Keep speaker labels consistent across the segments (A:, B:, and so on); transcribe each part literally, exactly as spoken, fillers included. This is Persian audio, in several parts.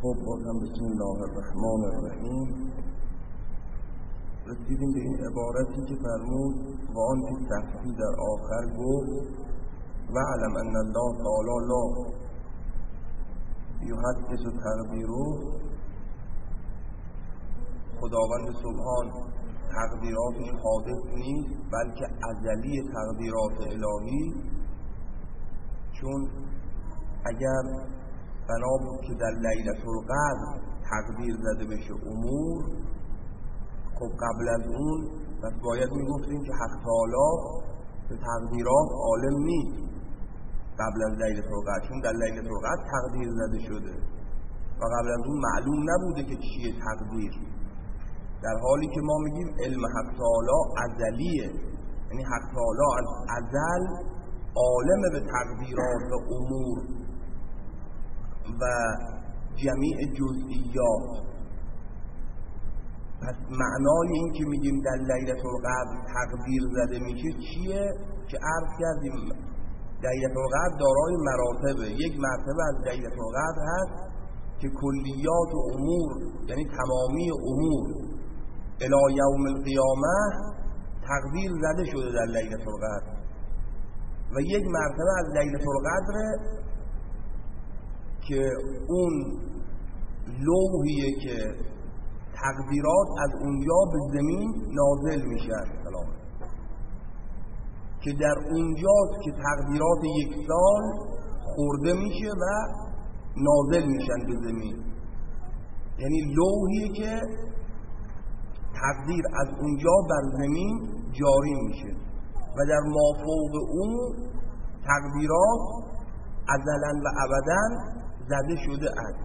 A: خب بازم بسم الله الرحمن الرحیم رسیدیم به این عبارتی که فرمود و آن که تحتی در آخر گفت و علم ان الله تعالی لا یحدث تقدیره. خداوند سبحان تقدیراتش حادث نیست بلکه ازلی تقدیرات الهی، چون اگر بنا بود که در لیلة القدر تقدیر زده بشه امور، خب قبل از اون پس باید میگفتیم که حق تعالی به تقدیرات عالم نیست قبل از لیلة القدر، چون در لیلة القدر تقدیر زده شده و قبل از اون معلوم نبوده که چیه تقدیر، در حالی که ما میگیم علم حق تعالی ازلیه، یعنی حق تعالی از ازل عالم به تقدیرات و امور و جمیع جزئیات. پس معنای این که میگیم در لیلة القدر تقدیر زده میشه چیه؟ که عرض کردیم لیلة القدر دارای مراتبه. یک مرتبه از لیلة القدر هست که کلیات و امور، یعنی تمامی امور الی یوم القیامه تقدیر زده شده در لیلة القدر، و یک مرتبه از لیلة القدر که اون لوحیه که تقدیرات از اونجا به زمین نازل میشن، سلام، که در اونجاست که تقدیرات یک سال خورده میشه و نازل میشن به زمین، یعنی لوحیه که تقدیر از اونجا بر زمین جاری میشه و در مافوق اون تقدیرات ازلا و ابدا زده شده است.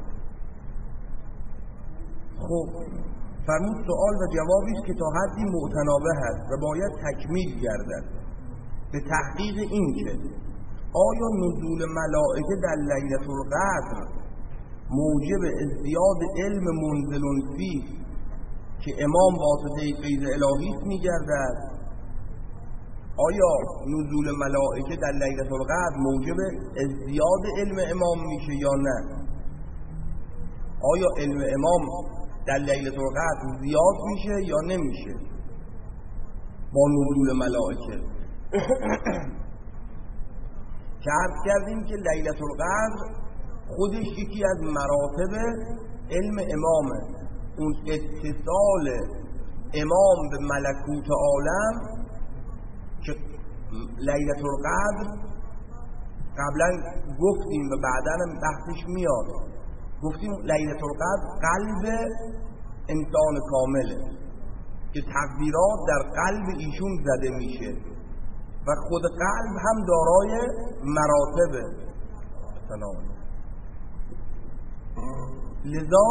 A: خب فرمود سوال و جوابی است که تا حدی معتنابه هست و باید تکمیل گردد به تحقیق این که آیا نزول ملائکه در لیلة القدر موجب ازدیاد علم منزل فیه که امام واسطه فیض الهی است می‌گردد؟ آیا نزول ملائکه در لیلة القدر موجب ازدیاد علم امام میشه یا نه؟ آیا علم امام در لیلة القدر زیاد میشه یا نمیشه با نزول ملائکه؟ که عرض کردیم که لیلة القدر خودش یکی از مراتب علم امامه، اون اتصال امام به ملکوت عالم که لیلة القدر قبلا گفتیم و بعدا هم بحثش میاد، گفتیم لیلة القدر قلب انسان کامله که تقدیرات در قلب ایشون زده میشه و خود قلب هم دارای مراتبه. سلام. لذا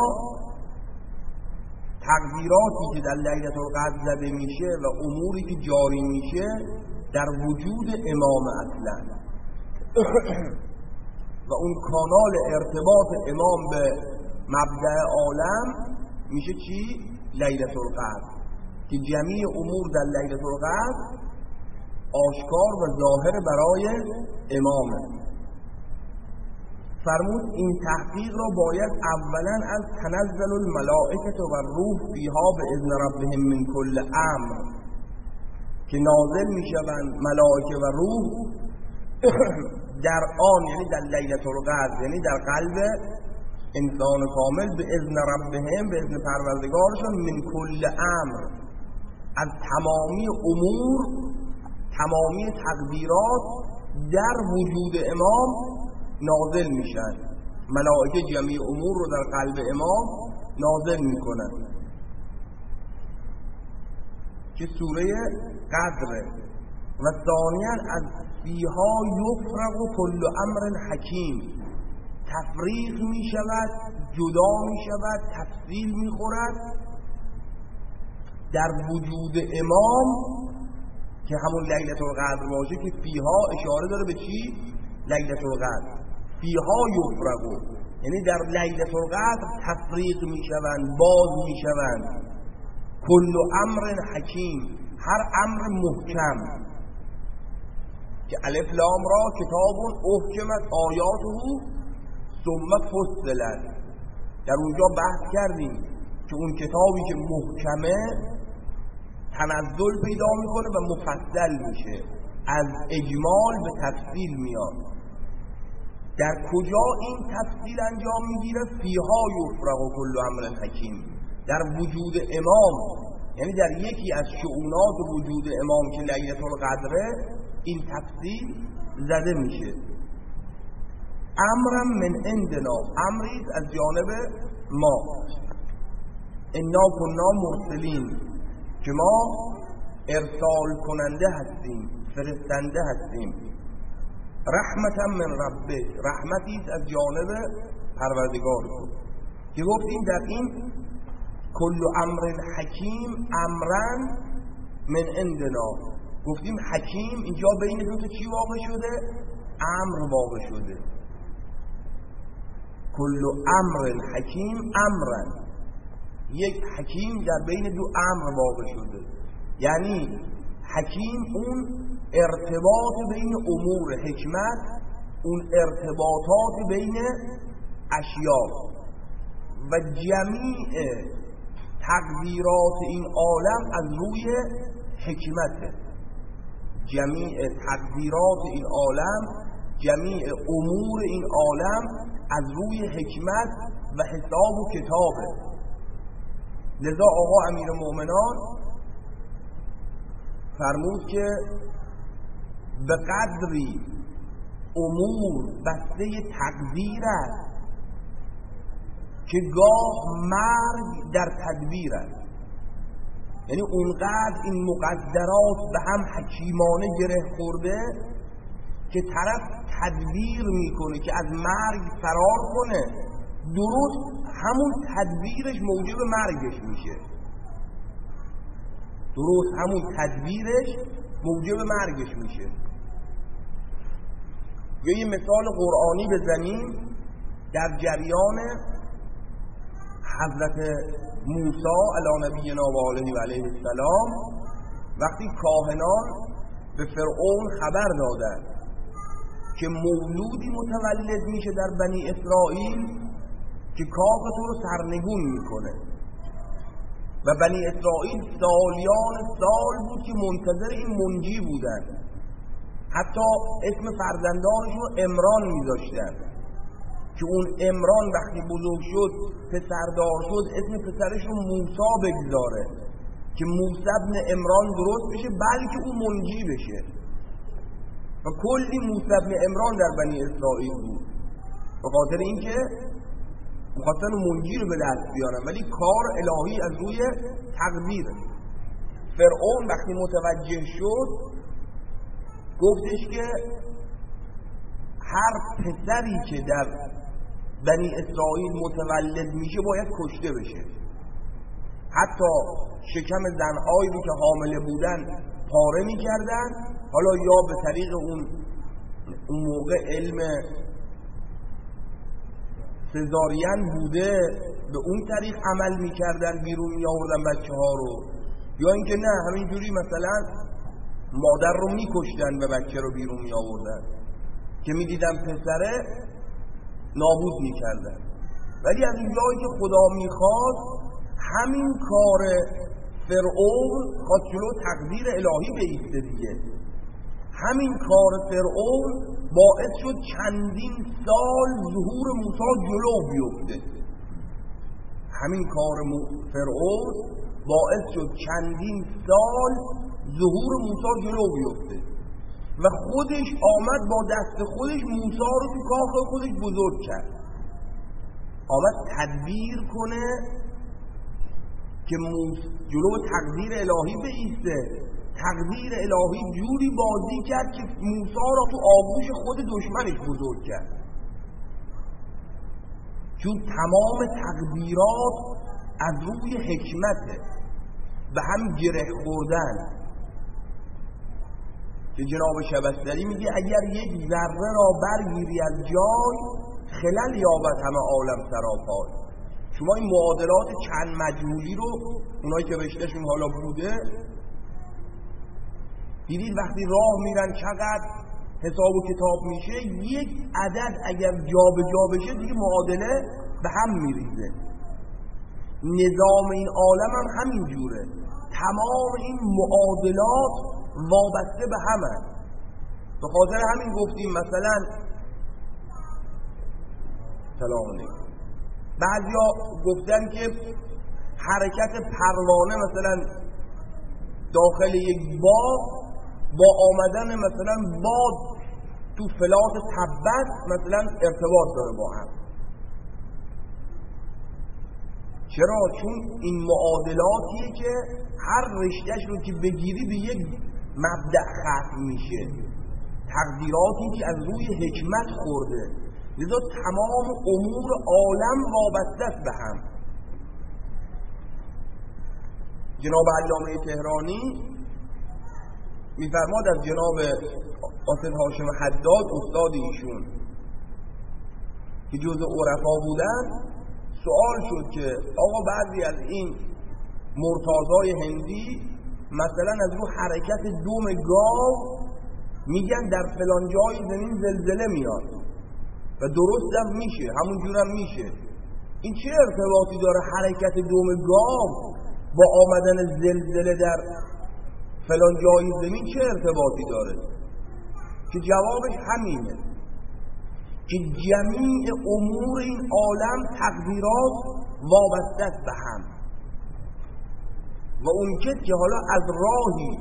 A: تقدیراتی که در لیلة القدر زده میشه و اموری که جاری میشه در وجود امام اصلا و اون کانال ارتباط امام به مبدأ عالم میشه چی؟ لیلة القدر، که جمیع امور در لیلة القدر آشکار و ظاهر برای امامه. فرمود این تحقیق را باید اولا از تنزل الملائکه و روح فیها به اذن ربهم من کل امر، که نازل میشوند ملائکه و روح در آن، یعنی در لیلة القدر، یعنی در قلب انسان کامل، به اذن ربهم، به اذن پروردگارشون، من کل امر، از تمامی امور، تمامی تقدیرات در وجود امام نازل میشن. ملائکه جمعی امور رو در قلب امام نازل میکنن که سوره قدره. و ثانیاً از فیها یفرق کل امر حکیم، تفریق میشود، جدا میشود، تفصیل میخورد در وجود امام که همون لیلة القدر باشه، که فیها اشاره داره به چی؟ لیلة القدر. فیها یفرقو، یعنی در لیلة القدر تفریق میشوند، باز میشوند. کل امر حکیم، هر امر محکم، که الف لام را کتاب احکمت آیاته ثم فصلت، در اونجا بحث کردیم که اون کتابی که محکمه تنزل پیدا میکنه و مفصل میشه، از اجمال به تفصیل میاد. در کجا این تفصیل انجام میگیره؟ فیها یفرق کل امر حکیم، در وجود امام، یعنی در یکی از شؤونات وجود امام که لیلة القدره این تفصیل زده میشه. امرم من عندنا، امری از جانب ما، انا کنا مرسلین، که ما ارسال کننده هستیم، فرستنده هستیم. رحمتا من ربک، رحمتی از جانب پروردگار تو. که گفتیم در این کل امر حکیم، امرن من عندنا، گفتیم حکیم اینجا بین دو تا چی واقع شده؟ امر واقع شده. کل امر حکیم امرن، یک حکیم در بین دو امر واقع شده. یعنی حکیم اون ارتباط بین امور، حکمت اون ارتباطات بین اشیاء و جمیع تقدیرات این عالم از روی حکمته. جمیع تقدیرات این عالم، جمیع امور این عالم از روی حکمت و حساب و کتابه. لذا آقا امیر مومنان فرمود که به قدری امور بسته تقدیر است که گاه مرگ در تدبیر است. یعنی اونقدر این مقدرات به هم حکیمانه گره خورده که طرف تدبیر میکنه که از مرگ فرار کنه، درست همون تدبیرش موجب مرگش میشه. درست همون تدبیرش موجب مرگش میشه. یا یه مثال قرآنی بزنیم، در جریان حضرت موسی علی نبینا و آله و علیه السلام، وقتی کاهنان به فرعون خبر دادند که مولودی متولد میشه در بنی اسرائیل که کاختون رو سرنگون میکنه، و بنی اسرائیل سالیان سال بود که منتظر این منجی بودن، حتی اسم فرزندانشون رو عمران میذاشتن که اون عمران وقتی بزرگ شد پسردار شد اسم پسرش رو موسی بگذاره که موسی ابن عمران درست بشه بلکه اون منجی بشه. و کلی موسی ابن عمران در بنی اسرائیل بود به خاطر اینکه مخاطر منجی رو به دست بیارن، ولی کار الهی از روی تقدیره. فرعون وقتی متوجه شد گفتش که هر پسری که در بنی اسرائیل متولد میشه باید کشته بشه. حتی شکم زنهایی رو که حامله بودن پاره میکردن، حالا یا به طریق اون اون موقع علم سزارین بوده به اون طریق عمل میکردن، بیرون میآوردن بچه ها رو، یا اینکه نه همینجوری مثلا مادر رو میکشتن و بچه رو بیرون میآوردن که میدیدن پسره نابود میکردن. ولی از این جایی که خدا میخواد همین کار فرعون خواست جلو تقدیر الهی بیسته دیگه. همین کار فرعون باعث شد چندین سال ظهور موسی جلو بیفته. همین کار فرعون باعث شد چندین سال ظهور موسی جلو بیفته و خودش آمد با دست خودش موسی رو تو کاخ خودش بزرگ کرد، آمد تدبیر کنه که جلو تقدیر الهی بایسته. تقدیر الهی جوری بازی کرد که موسی را تو آغوش خود دشمنش بزرگ کرد، چون تمام تقدیرات از روی حکمته به هم گره خوردن. که جناب شبستری میگه اگر یک ذره را برگیری از جای خلل یابد همه عالم سراپای. شما این معادلات چند مجهولی رو اونایی که رشتهشون حالا بوده دیدید وقتی راه میرن چقدر حساب و کتاب میشه، یک عدد اگر جا به جا بشه دیگه معادله به هم میریزه. نظام این عالم هم همین جوره، تمام این معادلات وابسته به هم هست. به خاطر همین گفتیم مثلا سلام علیکم بعضیا گفتن که حرکت پروانه مثلا داخل یک باغ با آمدن مثلا باد تو فلات تبت مثلا ارتباط داره با هم. چرا؟ چون این معادلاتیه که هر رشتهش رو که بگیری به یک مبدأ ختم میشه، تقدیراتی که از روی حکمت خورده، لذا تمام امور عالم وابسته است به هم. جناب علامه تهرانی میفرماد از جناب قاصد هاشم حداد استاد ایشون که جزء عرفا بودن، سوال شد که آقا بعضی از این مرتازای هندی مثلا از رو حرکت دوم گاو میگن در فلان جای زمین زلزله میاد و درست هم میشه، همون جور هم میشه. این چه ارتباطی داره حرکت دوم گاو با آمدن زلزله در فلان جای زمین؟ چه ارتباطی داره؟ که جوابش همینه که جمیع امور این عالم تقدیرات وابسته است به هم و اون کس که حالا از راهی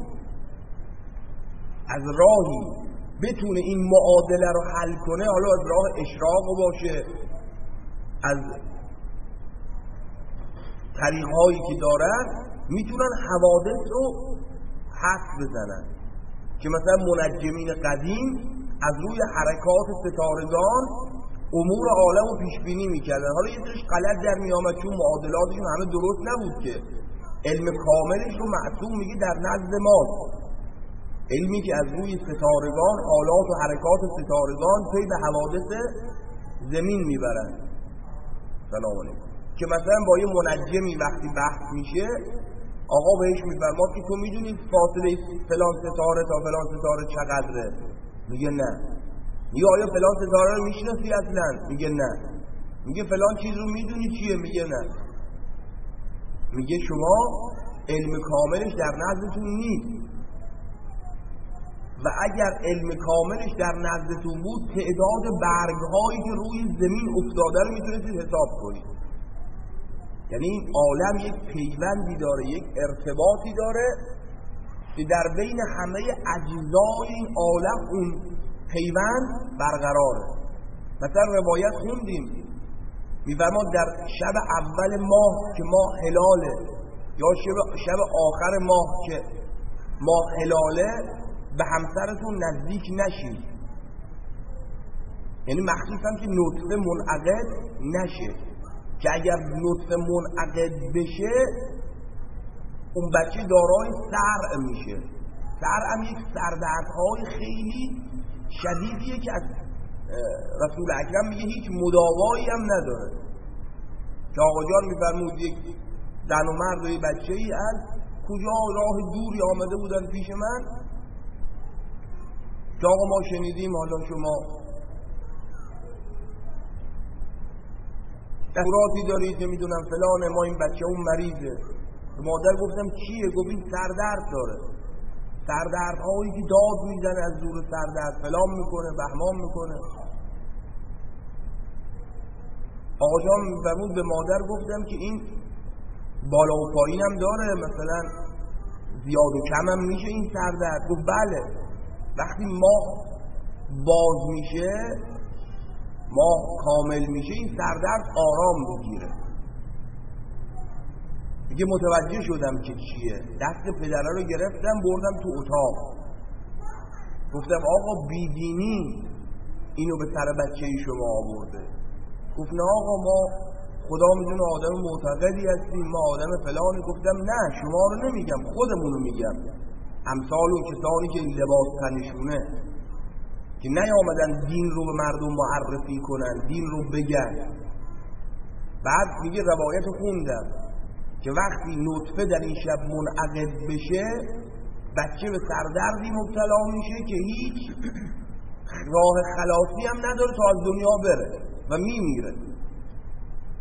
A: از راهی بتونه این معادله رو حل کنه، حالا از راه اشراق باشه، از طریقهایی که دارن میتونن حوادث رو حدس بزنن. که مثلا منجمین قدیم از روی حرکات ستارگان امور عالم رو پیش بینی میکردن. حالا یه سرش غلط در میامد چون معادلاتشون همه درست نبود که علم کاملش رو معصوم میگه در نزد ماست، علمی که از روی ستارگان حالات و حرکات ستارگان پی به حوادث زمین میبرن. سلام علیکم. که مثلا با یه منجمی وقتی بحث میشه آقا بهش میفرماد که تو میدونی فاصله فلان ستاره تا فلان ستاره چقدره؟ میگه نه. میگه آیا فلان ستاره رو میشناسی اصلا؟ میگه نه. میگه فلان چیز رو میدونی چیه؟ میگه نه. میگه شما علم کاملش در نزدتون نیست و اگر علم کاملش در نزدتون بود تعداد برگهایی که روی زمین افتاده رو میتونید حساب کنید. یعنی این عالم یک پیوندی داره، یک ارتباطی داره که در بین همه اجزای این عالم اون پیوند برقراره. مثلا روایت خوندیم میفرماد در شب اول ماه که ماه هلاله یا شب, شب آخر ماه که ماه هلاله به همسرتون نزدیک نشید، یعنی مخصوصا که نطفه منعقد نشه، که اگر نطفه منعقد بشه اون بچه دارای صرع میشه. صرع هم یک سردردهای خیلی شدیدیه که از رسول اکرم میگه هیچ مداوایی هم نداره. که آقا جان میفرمود یک زن و مرد و یک بچه ای از کجا راه دوری آمده بودن پیش من که آقا ما شنیدیم حالا شما دستوراتی دارید که میدونم فلانه، ما این بچه اون مریضه. مادر گفتم چیه؟ گفت این سردرد داره، سردردهایی که داد میزنه از دور سردرد فلان میکنه بهمان میکنه. آقا جان فرمود به مادر گفتم که این بالا و پایین هم داره، مثلا زیاد و کم هم میشه این سردرد؟ گفت بله، وقتی ماه باز میشه ماه کامل میشه این سردرد آرام بگیره. دیگه متوجه شدم که چیه، دست پدره رو گرفتم بردم تو اتاق گفتم آقا بیدینی اینو به سر بچه شما آورده. گفت نه آقا ما خدا میدونه آدم معتقدی هستیم، ما آدم فلانی. گفتم نه شما رو نمیگم خودمونو میگم، امثال اون کسانی که لباس تنشونه که نیامدن دین رو به مردم معرفی کنن، دین رو بگن. بعد میگه روایت خوندم که وقتی نطفه در این شب منعقد بشه بچه به سردردی مبتلا میشه که هیچ راه خلاصی هم نداره تا از دنیا بره و میمیره.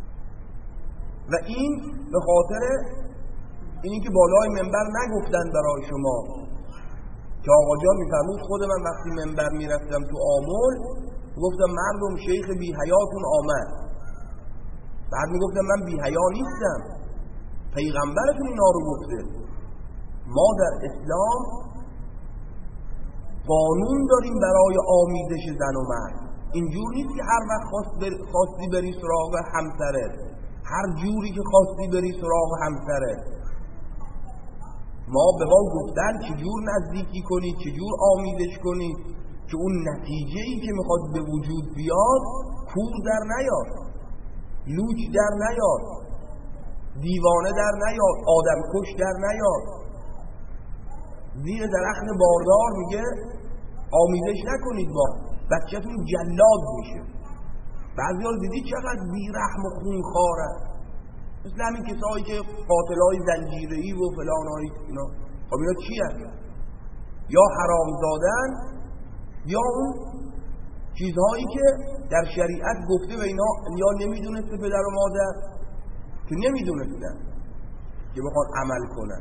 A: و این به خاطر اینی که بالای منبر نگفتن برای شما که آقا جان میفرمود خود من وقتی منبر میرفتم تو آمل گفتم مردم شیخ بی حیاتون آمد، بعد میگفتم من بی حیا نیستم، پیغمبرتون اینا رو گفته. ما در اسلام قانون داریم برای آمیزش زن و مرد. اینجور نیست که هر وقت خواست بر... خواستی بری سراغ همسرت، هر جوری که خواستی بری سراغ همسرت. ما به ما گفتن چجور نزدیکی کنید، چجور آمیزش کنید که اون نتیجه‌ای که میخواد به وجود بیاد کور در نیاد، لوچ در نیاد، دیوانه در نیاد، آدم کش در نیاد. زیر درخت باردار میگه آمیزش نکنید با بچه‌تون جلاد میشه. بعضی ها دیدی چقدر بیرحم و خونخواره، مثل همین کسایی که قاتلای زنجیره‌ای و فلانایی اینا. خب اینا چی هست؟ یا حرام زادن یا اون چیزهایی که در شریعت گفته و اینا یا نمیدونسته پدر و مادر که نمیدونستن که بخواد عمل کنن.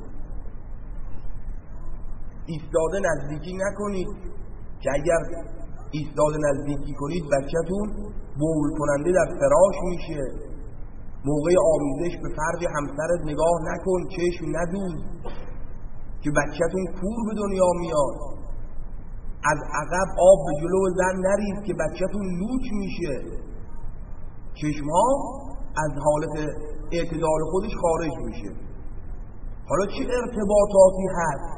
A: ایستاده نزدیکی نکنید که اگر ایستاده نزدیکی کنید بچه‌تون بول کننده در فراش میشه. موقع آمیزش به فرد همسرت نگاه نکن، چشم ندوز که بچه‌تون کور به دنیا میاد. از عقب آب به جلو زن نریز که بچه‌تون لوچ میشه. چشم‌ها از حالت اعتدال خودش خارج میشه. حالا چه ارتباطاتی هست؟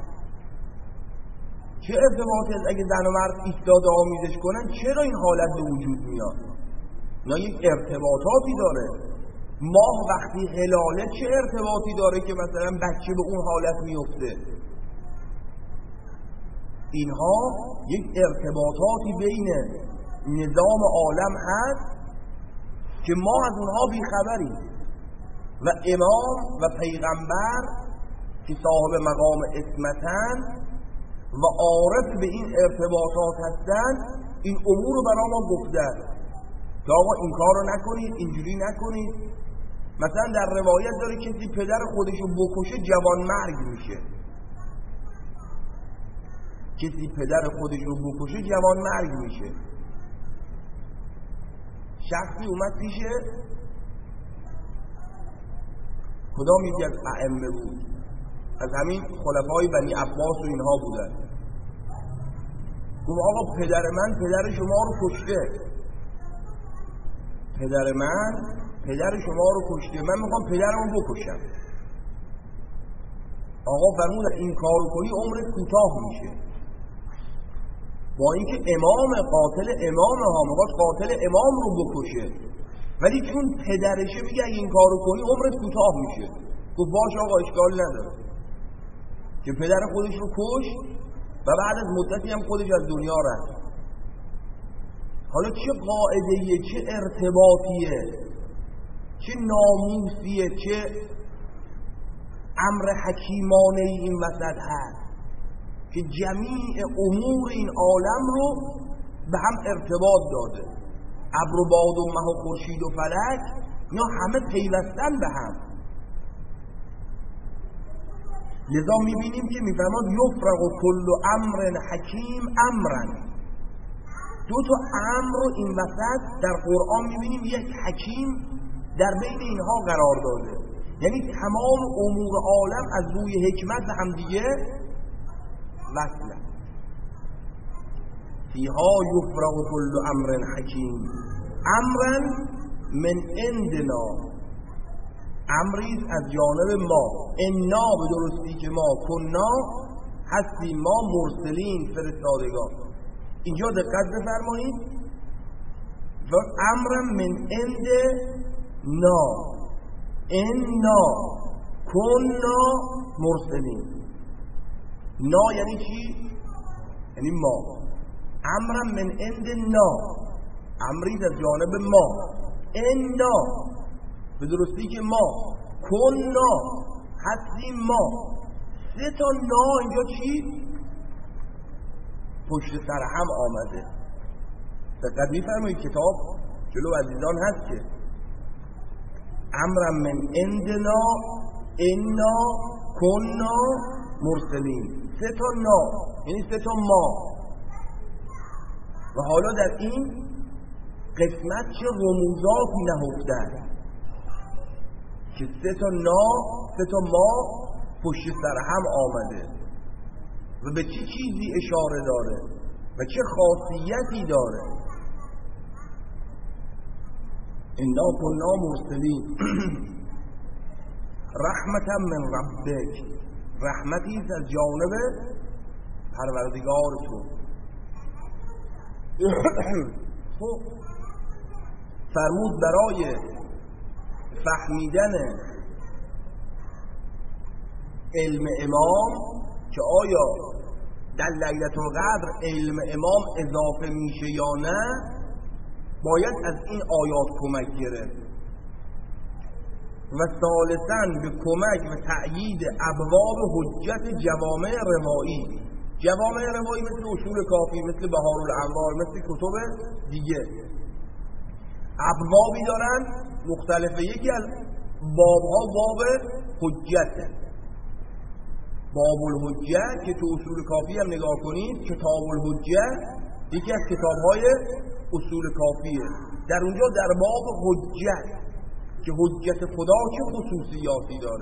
A: چه ارتباطی هست اگه زن و مرد ایستاده آمیزش کنن؟ چرا این حالت به وجود میاد؟ نه یک ارتباطاتی داره. ماه وقتی هلاله چه ارتباطی داره که مثلا بچه به اون حالت میفته؟ اینها یک ارتباطاتی بین نظام عالم هست که ما از اونها بیخبریم و امام و پیغمبر که صاحب مقام عصمتن و عارف به این ارتباطات هستن این امور رو برای ما گفتن که آقا این کار رو نکنید، اینجوری نکنید. مثلا در روایت داره کسی پدر خودشو بکشه جوان مرگ میشه. کسی پدر خودشو بکشه جوان مرگ میشه. شخصی اومد پیشه کدام یکی از ائمه بود، از همین خلفای بنی عباس و اینها بودن. گفت آقا پدر من پدر شما رو کشته، پدر من پدر شما رو کشته، من میخوام پدرمو بکشم. آقا فرمود این کارو کنی عمرت کوتاه میشه. با اینکه امام قاتل امام ها میخواست قاتل امام رو بکشه، ولی چون پدرشه میگه اگه این کارو کنی عمرت کوتاه میشه. گفت باش آقا اشکال نداره، که پدر خودش رو کش و بعد از مدتی هم خودش از دنیا رفت. حالا چه قاعده‌ایه، چه ارتباطیه، چه ناموسیه، چه امر حکیمانه این وسط هست که جمیع امور این عالم رو به هم ارتباط داده. ابر و باد و مه و خورشید و فلک اینا همه پیوستن به هم. لذا میبینیم که میفرماد یفرق کل امر حکیم امرن. دو تا امر رو این وسط در قرآن میبینیم یک حکیم در بین اینها قرار داده، یعنی تمام امور عالم از روی حکمت هم دیگه وصله. فیها یفرق کل امر حکیم امرن من عندنا، امریز از جانب ما، انا به درستی که ما کنا هستیم ما مرسلین فرستادگان. اینجا دقت بفرمایید و امرن من عند نا، انا کنا مرسلین. نا یعنی چی؟ یعنی ما. امرن من عند نا، امریز از جانب ما، انا به درستی که ما، کنا هستیم ما. سه تا نا اینجا چی؟ پشت سر هم آمده. دقت می‌فرمایید کتاب جلو عزیزان هست که امرا من عندنا انا کنا مرسلین. سه تا نا یعنی سه تا ما. و حالا در این قسمت چه رموزاتی نهفته که سه تا نا سه تا ما پشت سر هم آمده و به چه چیزی اشاره داره و چه خاصیتی داره. انا کنا مرسلین رحمتا من ربک، رحمتی از جانب پروردگار تو. خب فرمود برای فهمیدن علم امام که آیا در لیلة القدر علم امام اضافه میشه یا نه، باید از این آیات کمک گرفت و ثالثاً به کمک و تأیید ابواب حجت جوامع روایی. جوامع روایی مثل اصول کافی، مثل بهارالانوار، مثل کتب دیگه ابوابی دارن مختلفه. یکی از بابها باب حجته، باب الحجه که تو اصول کافی هم نگاه کنید، کتاب الحجه یکی از کتابهای اصول کافیه. در اونجا در باب حجت که حجت خدا چه خصوصیاتی داره،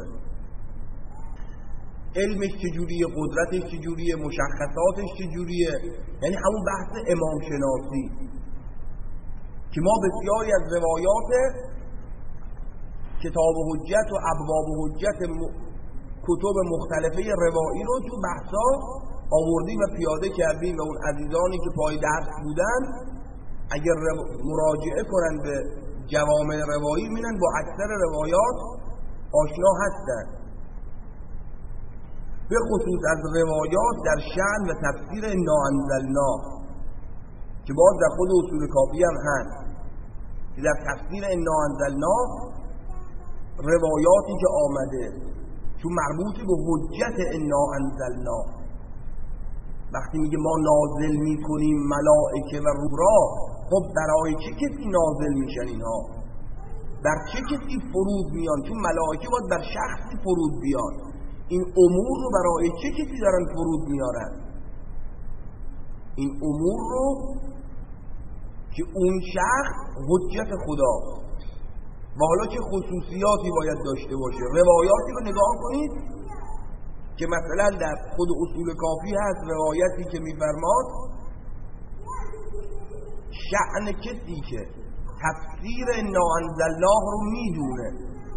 A: علمش چجوریه، قدرتش چجوریه، مشخصاتش چجوریه، یعنی همون بحث امام شناسی که ما بسیاری از روایات کتاب حجت و ابواب حجت م... کتب مختلفه روایی رو تو بحثا آوردیم و پیاده کردیم و اون عزیزانی که پای درس بودن اگر رو... مراجعه کنن به جوامع روایی میبینن با اکثر روایات آشنا هستن، به خصوص از روایات در شأن و تفسیر انا انزلنا که باز در خود اصول کافی هم هست که در تفسیر انا انزلنا روایاتی که آمده چون مربوط به حجت انا انزلنا، وقتی میگه ما نازل میکنیم ملائکه و روح را، خب برای چه کسی نازل میشن اینها؟ بر چه کسی فرود میان؟ چون ملائکه باید بر شخصی فرود بیان. این امور رو برای چه کسی دارن فرود میارن؟ این امور رو که اون شخص حجت خداست و حالا چه خصوصیاتی باید داشته باشه. روایاتی رو نگاه کنید که مثلا در خود اصول کافی هست روایتی که میفرماد شأن کسی که تفسیر انا انزلناه رو میدونه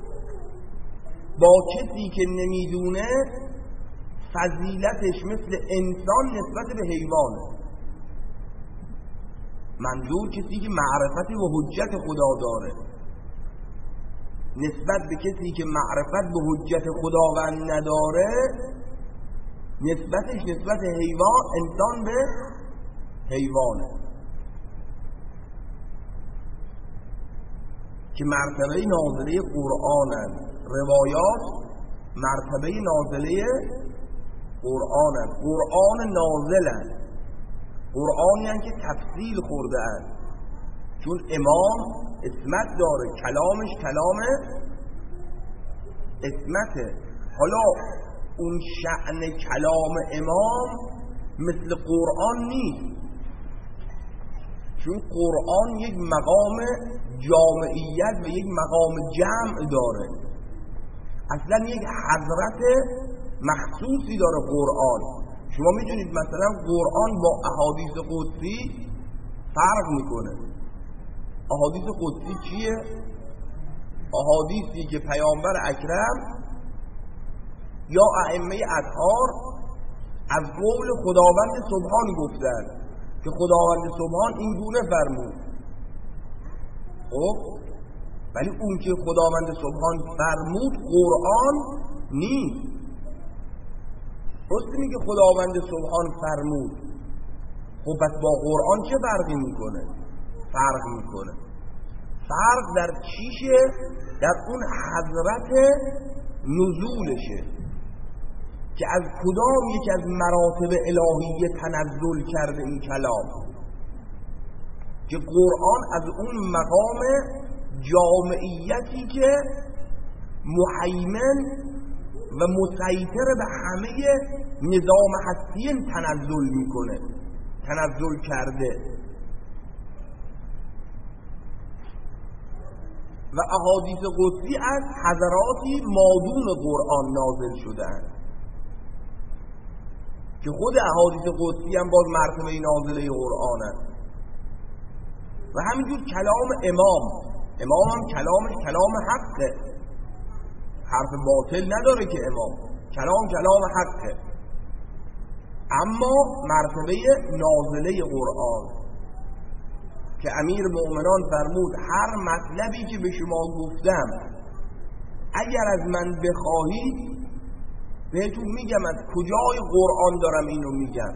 A: با کسی که نمیدونه فضیلتش مثل انسان نسبت به حیوانه. منظور کسی که معرفت و حجت خدا داره نسبت به کسی که معرفت به حجت خداوند نداره، نسبتش نسبت حیوان انسان به حیوانه که مرتبه نازله قرآنن. روایات مرتبه نازله قرآنن، قرآن نازلن، قرآنی که تفصیل خورده هست چون امام اسمت داره، کلامش کلام اسمته. حالا اون شأن کلام امام مثل قرآن نیست، چون قرآن یک مقام جامعیت و یک مقام جمع داره، اصلا یک حضرت مخصوصی داره قرآن. شما میدونید مثلا قرآن با احادیث قدسی فرق میکنه. احادیث قدسی چیه؟ احادیثی که پیامبر اکرم یا ائمه اطهار از قول خداوند سبحان گفتند که خداوند سبحان این گونه فرمود. خب ولی اون که خداوند سبحان فرمود قرآن نیست. درسته میگه خداوند سبحان فرمود، خب پس با قرآن چه فرقی میکنه؟ فرق میکنه. فرق در چیشه؟ در اون حضرت نزولشه که از کدام یکی از مراتب الهیه تنزل کرده این کلام، که قرآن از اون مقام جامعیتی که محیمن و مسیطر به همه نظام هستی تنزل میکنه، تنزل کرده و احادیث قدسی از حضراتی مادون قرآن نازل شدند که خود احادیث قدسی هم باز مرتبه نازله قرآن است. و همینجور کلام امام امام هم کلامش کلام حقه، حرف باطل نداره که امام کلام کلام حقه، اما مرتبه نازله قرآن که امیر مؤمنان فرمود هر مطلبی که به شما گفتم اگر از من بخواهید بهتون میگم از کجای قرآن دارم اینو میگم.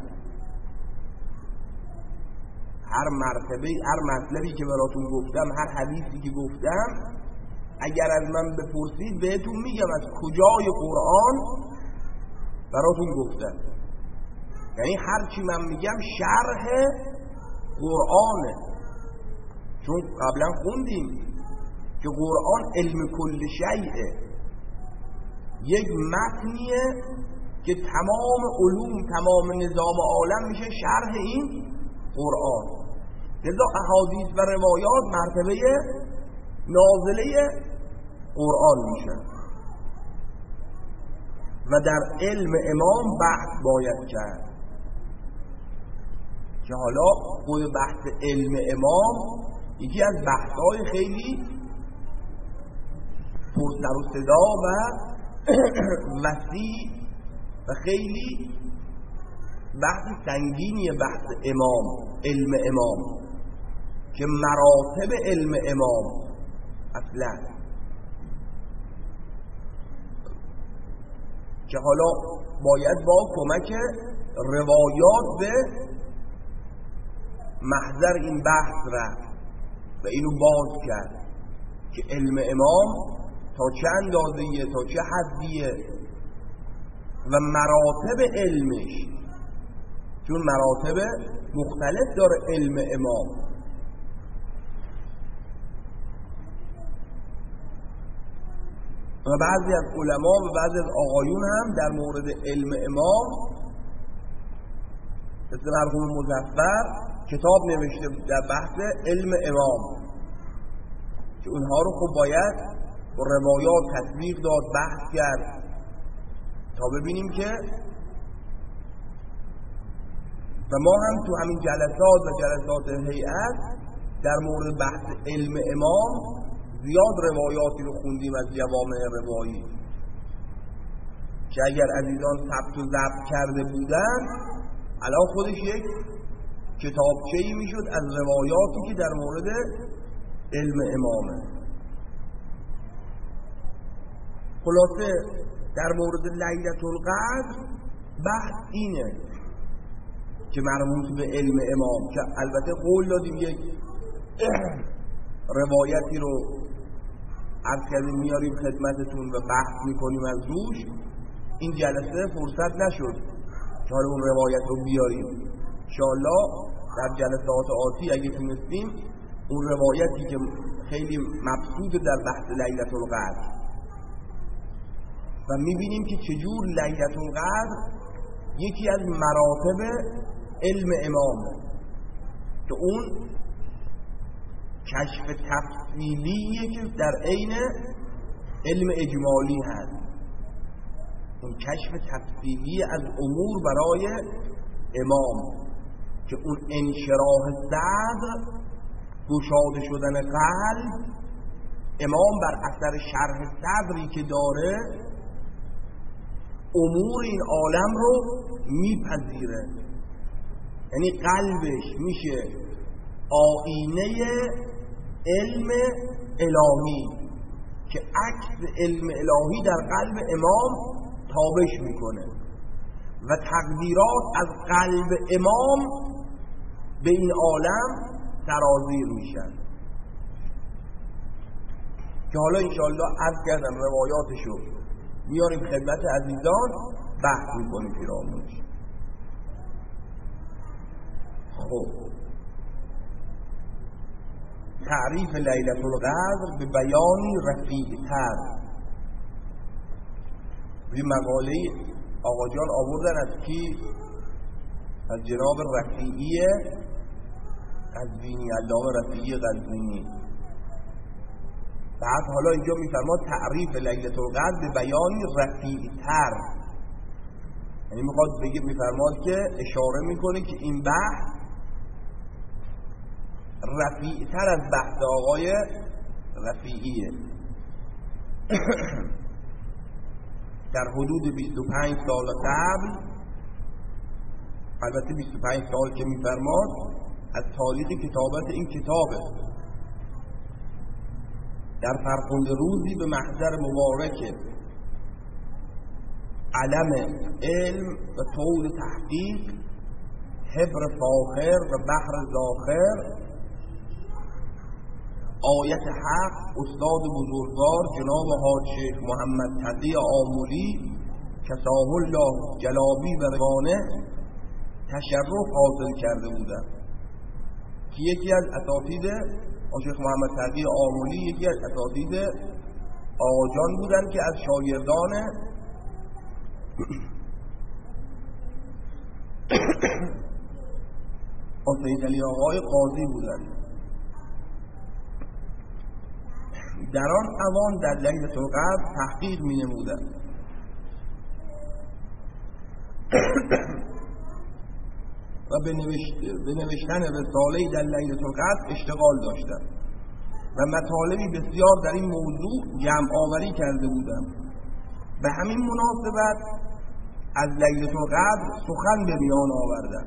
A: هر مرتبه هر مطلبی که براتون گفتم، هر حدیثی که گفتم اگر از من بپرسید بهتون میگم از کجای قرآن براتون گفتم. یعنی هر چی من میگم شرح قرآنه، چون قبلا خوندیم که قرآن علم کل شیء، یک متنیه که تمام علوم تمام نظام عالم میشه شرح این قرآن. لذا احادیث و روایات مرتبه نازله قرآن میشن و در علم امام بحث باید کرد که حالا خود بحث علم امام یکی از بحث‌های خیلی پرسر و صدا و وسیع و خیلی بحث سنگینی بحث امام، علم امام که مراتب علم امام اصلا که حالا باید با کمک روایات به محضر این بحث رفت و اینو باز کرد که علم امام تا چه اندازه‌ایه، تا چه حدیه و مراتب علمش، چون مراتب مختلف داره علم امام. و بعضی از علما و بعضی از آقایون هم در مورد علم امام مثل مرحوم مظفر کتاب نوشته در بحث علم امام که اونها رو خب باید با روایات تطبیق داد، بحث کرد تا ببینیم که و ما هم تو همین جلسات و جلسات هیئت در مورد بحث علم امام زیاد روایاتی رو خوندیم از جوامع روایی که اگر عزیزان ثبت و ضبط کرده بودن الان خودش یک کتابچه‌ای میشد از روایاتی که در مورد علم امامه. خلاصه در مورد لیلة القدر بحث اینه که مربوط به علم امام، که البته قول دادیم یک روایتی رو عرض کردیم میاریم خدمتتون و بحث میکنیم از روش. این جلسه فرصت نشد که حالا اون روایت رو بیاریم. انشاءالله در جلسات آتی اگه تونستیم اون روایتی که خیلی مبسوط در بحث لیلة القدر و میبینیم که چجور لیلة القدر یکی از مراتب علم امامه که اون کشف تفصیلیه که در عین علم اجمالی هست. اون کشف تفصیلی از امور برای امام که اون انشراح صدر، گشاده شدن قلب، امام بر اثر شرح صدری که داره امور این عالم رو میپذیره. یعنی قلبش میشه آینه علم الهی که عکس علم الهی در قلب امام تابش میکنه و تقدیرات از قلب امام به این عالم سرازیر میشن که حالا انشاءالله عرض کردم روایاتشو میاریم خدمت عزیزان، بحث میکنیم پیرامونش. خب تعریف لیلة القدر به بیانی رفیع‌تر. یه مقاله آقا جان آوردن از کی؟ از جناب رفیعی قزوینی، علامه رفیعی قزوینی. بعد حالا اینجا میفرماد تعریف لیلة القدر به بیانی رفیع‌تر، یعنی میخواد بگه، میفرماد که اشاره میکنه که این بحث رفیع‌تر از بحث آقای رفیعیه. در حدود بیست و پنج سال قبل، البته بیست و پنج سال که میفرماد از تاریخ کتابت این کتابه، در فرخنده روزی به محضر مبارک علم علم و طول تحقیق، حبر فاخر و بحر زاخر، آیت حق، استاد بزرگوار جناب حاج شیخ محمد تقی آملی کساه الله جلابی و روانه تشرف حاصل کرده بودند که یکی از اساتید شیخ محمد تقی آملی یکی از اساتید آقاجان بودند که از شاگردان سید علی آقای قاضی بودند. در آن اوان در لیلة القدر تحقیق می نمودند و به, نوشت... به نوشتن رساله‌ای در لیلة القدر اشتغال داشتند و مطالبی بسیار در این موضوع جمع آوری کرده بودند. به همین مناسبت از لیلة القدر سخن به میان آوردند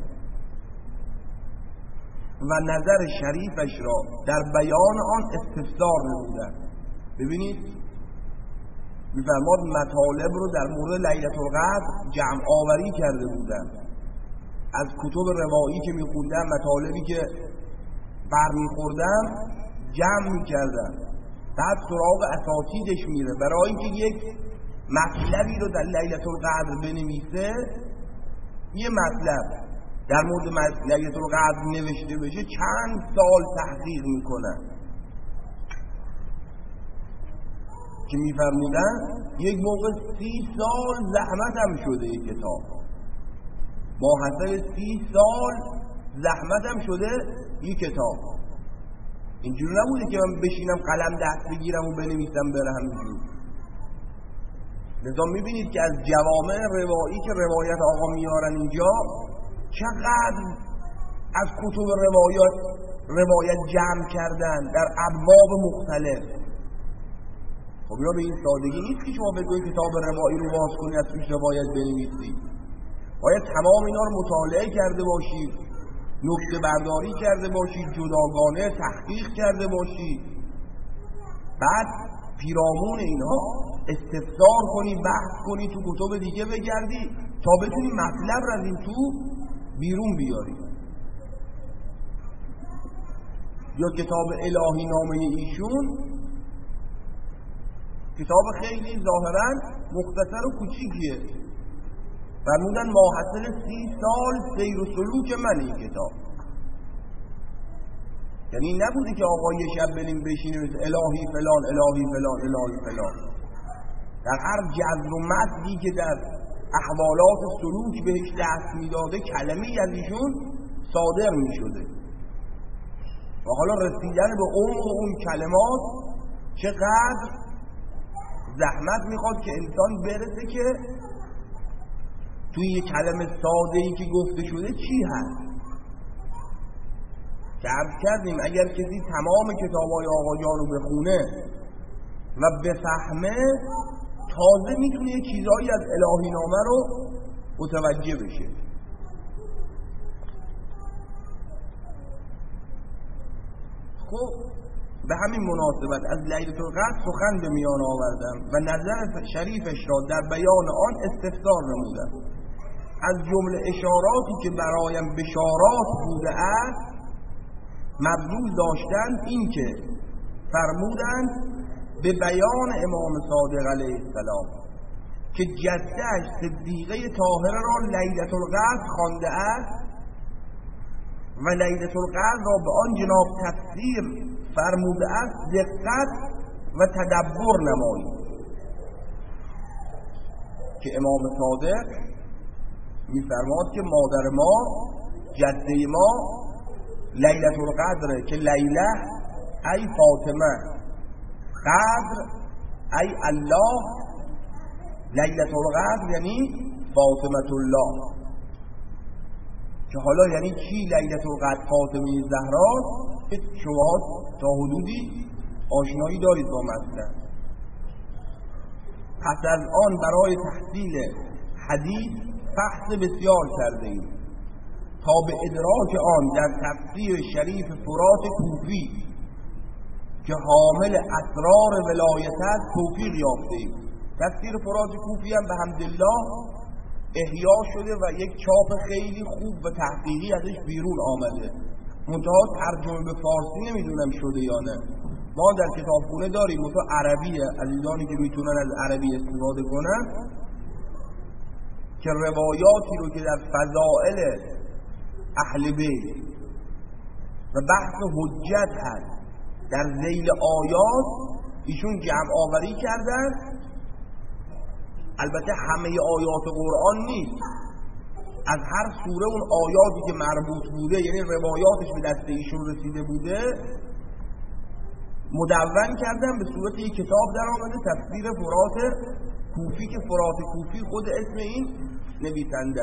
A: و نظر شریفش را در بیان آن استفسار نمودند. ببینید می‌فرماد مطالب رو در مورد لیلة القدر جمع آوری کرده بودند، از کتب روایی که می‌خوندم، مطالبی که برمی‌خوردم جمع می‌کردم، بعد سراغ اساتیدش میره برای اینکه یک مطلبی رو در لیلة القدر بنویسه. یه مطلب در مورد لیلة القدر نوشته بشه چند سال تحقیق میکنن که میفرمودن یک موقع سی سال زحمت هم شده یک کتاب، با حسب سی سال زحمت هم شده یک کتاب. اینجور نبوده که من بشینم قلم دست بگیرم و بنویسم بره همینجور. لذا میبینید که از جوامع روایی که روایت آقا میارن اینجا چقدر از کتب روایات روایت جمع کردن در ابواب مختلف. خب یا به این سادگی نیست که شما بگوید کتاب روایی رو باز کنید از توش روایت بنویسید، باید تمام اینا رو مطالعه کرده باشید، نکته برداری کرده باشید، جداگانه تحقیق کرده باشید، بعد پیرامون اینها استفسار کنی، بحث کنی، تو کتب دیگه بگردی تا بتونی مطلب رو از این تو بیرون بیاری. یا کتاب الهی نامه ایشون کتاب خیلی ظاهرا مختصر و کوچیکیه، فرمودن ماحصل سی سال سیر و سلوک من این کتاب. یعنی نبوده که آقا یه شب بریم بشینیم الهی فلان الهی فلان الهی فلان، در هر جذر و مدی که در احوالات سلوک بهش دست میداده کلمه‌ای از ایشون صادر میشده و حالا رسیدن به عمق اون کلمات چقدر زحمت میخواد که انسان برسه که توی یه کلمه ساده‌ای که گفته شده چی هست. که عرض کردیم اگر کسی تمام کتابای آقا جان رو بخونه و بفهمه تازه میتونه یه چیزایی از الهی نامه رو متوجه بشه. خب به همین مناسبت از لیلة القدر سخن به میان آوردم و نظر شریفش را در بیان آن استفسار نمودم. از جمله اشاراتی که برایم بشارات بوده است مبذول داشتند این که فرمودند به بیان امام صادق علیه السلام که جده‌اش صدیقه طاهره را لیلة القدر خوانده است و لیلة القدر را به آن جناب تفسیر فرموده است دقت و تدبر نمایید. که امام صادق میفرماد که مادر ما، جده ما لیلة القدر، که لیله ای فاطمه، قدر ای الله، لیلة القدر یعنی فاطمه الله. که حالا یعنی چی لیلة القدر فاطمه زهرا؟ که شما تا حدودی آشنایی دارید با مطلب. پس از آن برای تحصیل حدیث بحث بسیار کرده ایم تا به ادراک آن در تفسیر شریف فرات کوفی که حامل اسرار ولایت است توفیق یافته ایم. تفسیر فرات کوفی هم به حمدالله احیا شده و یک چاپ خیلی خوب و تحقیقی ازش بیرون آمده. منتها ترجمه به فارسی نمیدونم شده یا نه. ما در کتابخونه داریم منتها عربیه، عزیزانی که میتونن از عربی استفاده کنن، که روایاتی رو که در فضائل اهل بیت و بحث حجت هست در ذیل آیات ایشون جمع آوری کردن. البته همه آیات قرآن نیست، از هر سوره اون آیاتی که مربوط بوده، یعنی روایاتش به دست ایشون رسیده بوده، مدون کردن به صورت یک کتاب در آمده، تفسیر فرات کوفی، که فرات کوفی خود اسم این نویسنده.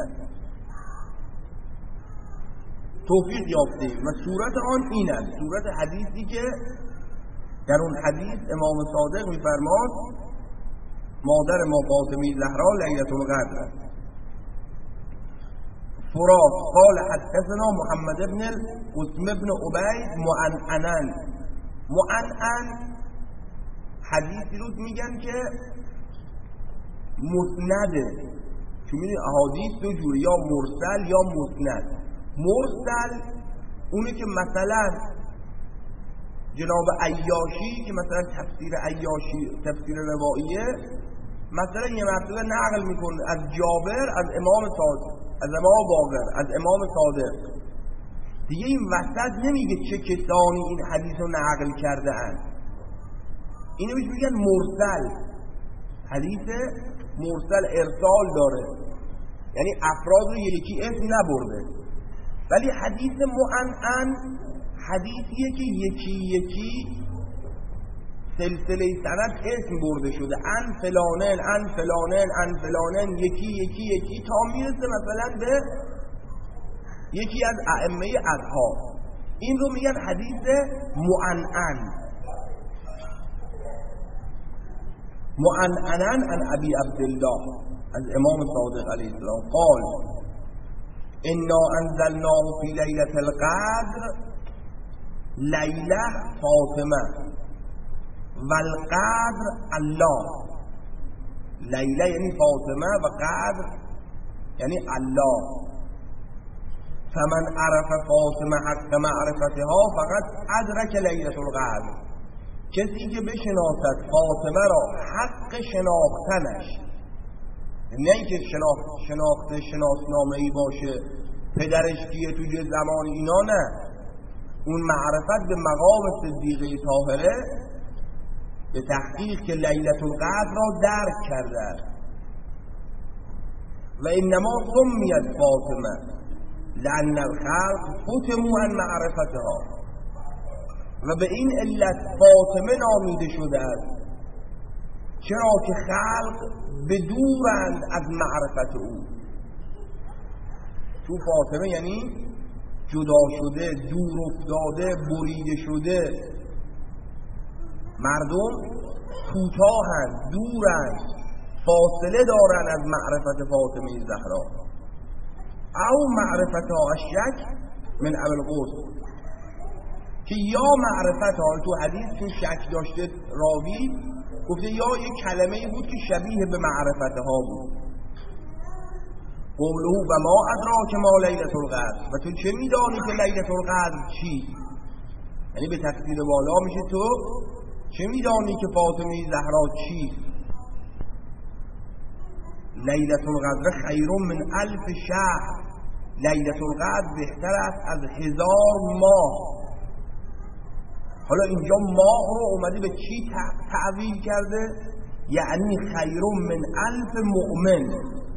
A: توفیق یافتیم و صورت آن این است، صورت حدیثی که در اون حدیث امام صادق می‌فرماد مادر ما فاطمه زهرا لیلة القدر. فرات قال حدثنا محمد بن القسم بن عبید معنعنا. معنعن حدیثی رو میگن که مسنده، چون میدونی احادیث دو جوری، یا مرسل یا مسند. مرسل اونه که مثلا جناب عیاشی که مثلا تفسیر عیاشی تفسیر رواییه، مثلا یه مرتبه نقل میکنه از جابر از امام صادق، از امام باقر، از امام صادق، دیگه این وسط نمیگه چه کسانی این حدیث رو نقل کرده اند. اینو بهش میگن مرسل. حدیث مرسل ارسال داره، یعنی افراد رو یکی اسم نبرده. ولی حدیث معنعن حدیثیه که یکی یکی سلسله سند اسم برده شده، ان فلانن ان فلانن ان فلانن، یکی یکی یکی تا میرسه مثلا به یکی از ائمه اصحاب. این رو میگن حدیث معنعن. معنعنا عن ابی عبدالله، از امام صادق علیه السلام، قال انا انزلناه فی لیلة القدر لیله فاطمه و القدر الله. لیله یعنی فاطمه و قدر یعنی الله. فمن عرف فاطمه حق معرفتها فقط ادرک لیلة القدر. کسی که بشناسد فاطمه را حق شناختنش، نه اینکه شناخت شناخت شناسنامه‌ای باشه پدرش کیه تو چه زمان، اینا نه، اون معرفت به مقام صدیقه طاهره به تحقیق که لیلة القدر را درک کرده است. و انما سمیت فاطمه لأن الخلق فتموا عن معرفتها، و به این علت فاطمه نامیده شده است چرا که خلق بدورند از معرفت او. تو فاطمه یعنی جدا شده، دور افتاده، بریده شده. مردم کوتاهند، دورند، فاصله دارند از معرفت فاطمه زهرا. او معرفتها الشک من ابی القاسم، که یا معرفتها، تو حدیث که شک داشته راوی گفته یا یک کلمه بود که شبیه به معرفتها بود. قوله و ما ادراک ما لیلة القدر، و تو چه میدانی که لیلة القدر چی؟ یعنی به تفسیر والا میشه تو چه میدانی که فاطمه زهرا چی؟ لیلة القدر خیر من الف شهر. لیلة القدر بهتر است از هزار ماه. حالا اینجا ماه رو اومده به چی تعویل کرده؟ یعنی خیر من الف مؤمن،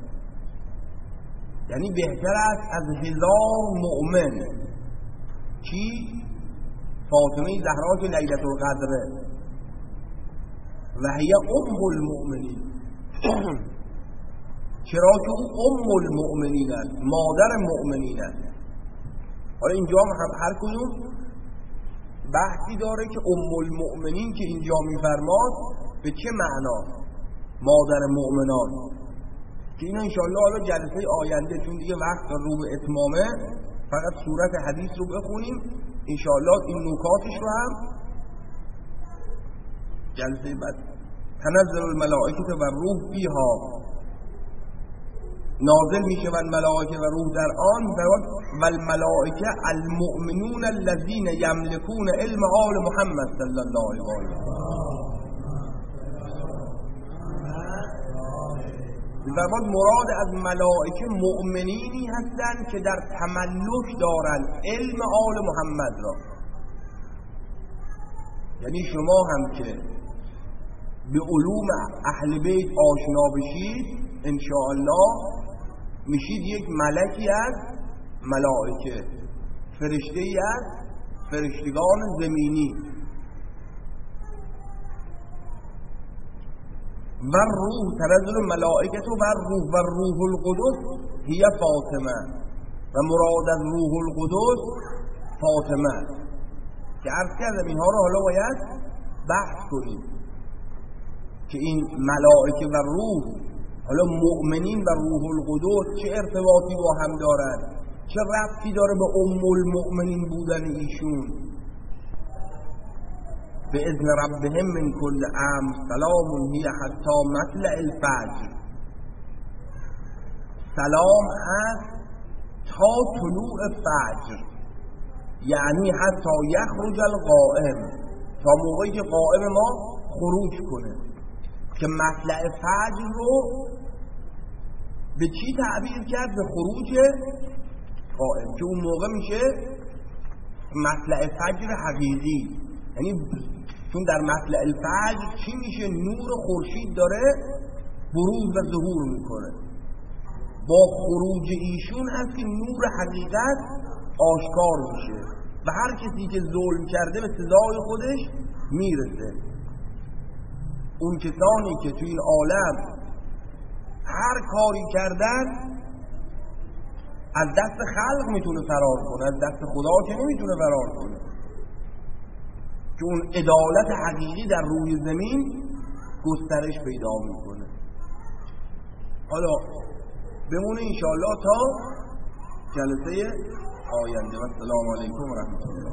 A: یعنی بهتر است از هزار مؤمن. کی؟ فاطمه زهرا که لیلة القدره و هی ام المؤمنین. چرا که او ام المؤمنین است، مادر مؤمنین است. حالا اینجا هم هر کدوم بحثی داره که ام المؤمنین که اینجا میفرماد به چه معنا مادر مؤمنان، که اینا انشاءالله حالا جلسه آینده چون دیگه وقت رو به اتمامه فقط صورت حدیث رو بخونیم انشاءالله، این نکاتش رو هم جلسه بعد. تنزل الملائکه و روح فیها، نازل میشه و ملائکه و روح در آن. و الملائکه المؤمنون الذین یملکون علم آل محمد صلی الله علیه و آله. فرمود مراد از ملائکه مؤمنینی هستند که در تملک دارند علم آل محمد را. یعنی شما هم که به علوم اهل بیت آشنا بشید انشاءالله میشید یک ملکی از ملائکه، فرشته ای از فرشتگان زمینی. و روح تنزل ملائکت و روح و روح القدس هی فاطمه، و مراد از روح القدس فاطمه که عرض کردم اینها رو حالا باید بحث کنیم که این ملائکه و روح، حالا مؤمنین و روح القدس چه ارتباطی با هم دارد، چه ربطی داره به ام المؤمنین بودن ایشون. به اذن ربهم من کل امر سلام هی حتی مطلع الفجر. سلام هست تا طلوع فجر، یعنی حتی یخرج القائم، تا موقعی که قائم ما خروج کنه. که مطلع فجر رو به چی تعبیر کرد؟ به خروج قائم، که اون موقع میشه مطلع فجر حقیقی. یعنی چون در مطلع الفجر چی میشه؟ نور خورشید داره بروز و ظهور میکنه. با خروج ایشون هست که نور حقیقت آشکار میشه و هر کسی که ظلم کرده به سزای خودش میرسه. اون کسانی که توی این عالم هر کاری کردن از دست خلق میتونه فرار کنه، از دست خدا که نمیتونه فرار کنه، که اون عدالت حقیقی در روی زمین گسترش پیدا میکنه. حالا بمونه انشاءالله تا جلسه آینده. و السلام علیکم و رحمت الله.